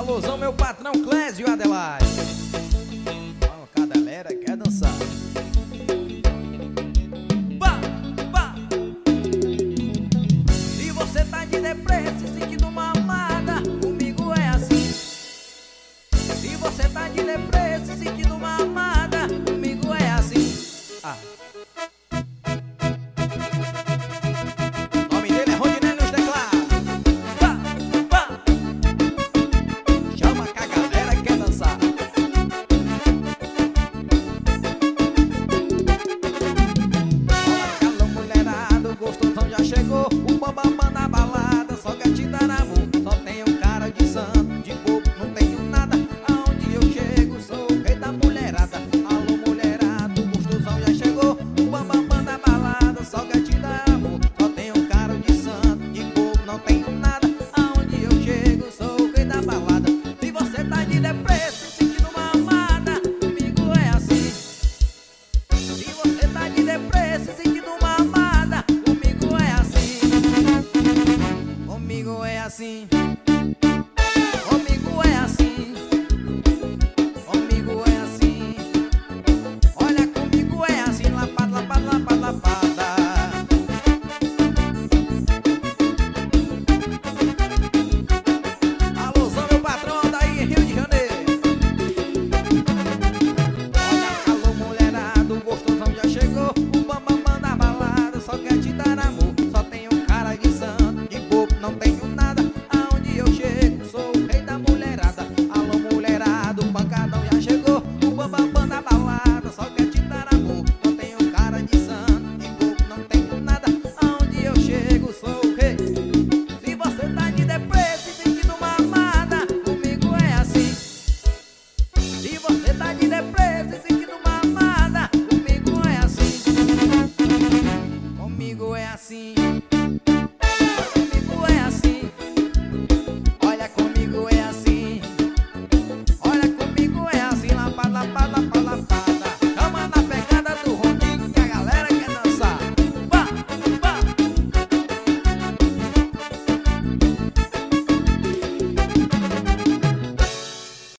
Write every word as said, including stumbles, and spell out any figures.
Alôzão, meu patrão Clésio Adelaide. Ó, cada galera quer dançar. Pá, pá. Se você tá de depressa e sentindo uma amada, comigo é assim. Se você tá de depressa e sentindo uma amada, comigo é assim. Ah. Chegou o bambambam na balada, só gatita na mão, só tenho cara de santo, de bobo, não tenho nada. Aonde eu chego, sou o rei da mulherada. Alô mulherada, o gostosão já chegou. O bambambam na balada, só gatita na mão, só tenho cara de santo, de bobo, não tenho nada. Aonde eu chego, sou o rei da balada. Se você tá de depressa, sentindo uma amada, comigo é assim. Se você tá de depressa, sentindo uma amada, comigo é assim. Comigo é assim.